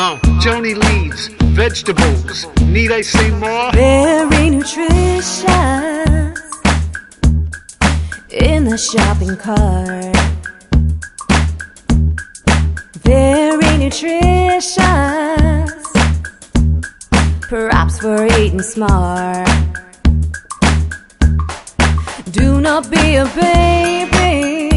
Johnny leaves, vegetables. Need I say more? Very nutritious in the shopping cart. Very nutritious, perhaps we're eating smart. Do not be a baby,